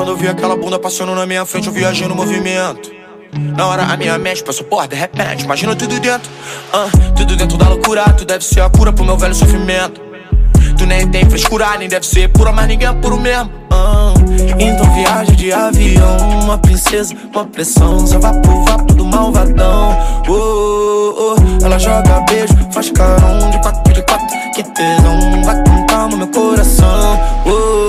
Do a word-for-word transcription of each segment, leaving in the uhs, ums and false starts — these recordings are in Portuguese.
quando eu vi aquela bunda passando na minha frente, eu viajei no movimento. Na hora a minha mente passou, porra, de repente, imagina tudo dentro, uh, tudo dentro da loucura. Tu deve ser a cura pro meu velho sofrimento. Tu nem tem frescura, nem deve ser pura, mas ninguém é puro mesmo, uh. Então viaja de avião, uma princesa, uma pressão, só vapo, vapo do malvadão, oh, oh. Ela joga beijo, faz carão de quatro de quatro, que tesão, vai com calma meu coração, oh,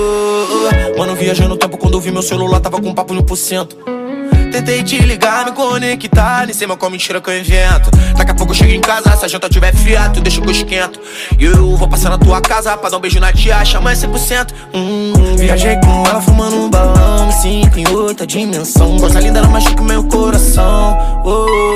oh. Mano, viajei no tempo quando eu vi meu celular, tava com papo mil por cento. Tentei te ligar, me conectar, nem sei mais qual mentira que eu invento. Daqui a pouco eu chego em casa, se a janta tiver fria, tu deixa que eu esquento. E eu vou passar na tua casa pra dar um beijo na tia, chama cem por cento. hum, Viajei com ela fumando um balão, me sinto em outra dimensão. Coisa linda, ela machuca meu coração, oh,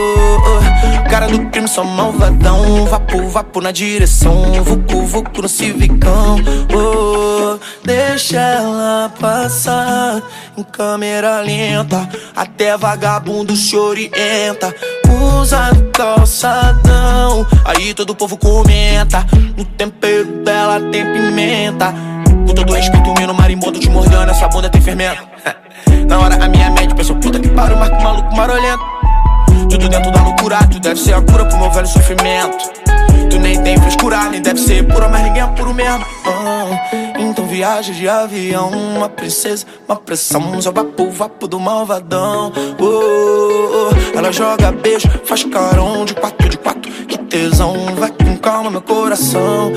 oh, oh. Cara do crime, só malvadão. Vapo, vapo na direção, vucu, vucu no civicão, oh, oh. Deixa ela passar em câmera lenta, até vagabundo se orienta. Usa do calçadão, aí todo o povo comenta. No tempero dela tem pimenta. Com todo respeito, o mino marimbondo te mordendo, essa bunda tem fermento. Na hora a minha mente pensou, puta que pariu, marco maluco marolento. Tudo dentro da loucura, tu deve ser a cura pro meu velho sofrimento. Tu nem tem frescura, nem deve ser pura, mas ninguém é puro mesmo, uh. Então viaja de avião, uma princesa, uma pressão, só vapo, vapo do malvadão, oh, oh. Ela joga beijo, faz carão de quatro de quatro, que tesão, vai com calma meu coração,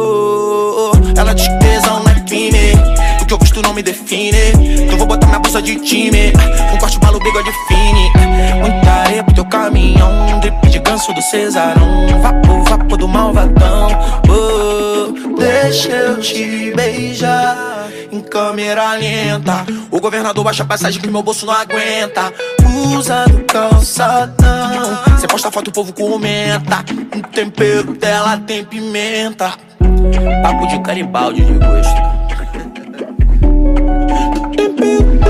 oh, oh. Ela diz que tesão não é crime, o que eu gosto não me define. Então vou botar minha bolsa de time, um corte balo, bigode fine. Muita areia pro teu caminhão, drip de ganso do Cesarão, vapo, vapo do malvadão, oh. Deixa eu te beijar em câmera lenta. O governador baixa a passagem que meu bolso não aguenta. Usa do calçadão, cê posta foto, o povo comenta. O tempero dela tem pimenta. Papo de caribaldi de gosto.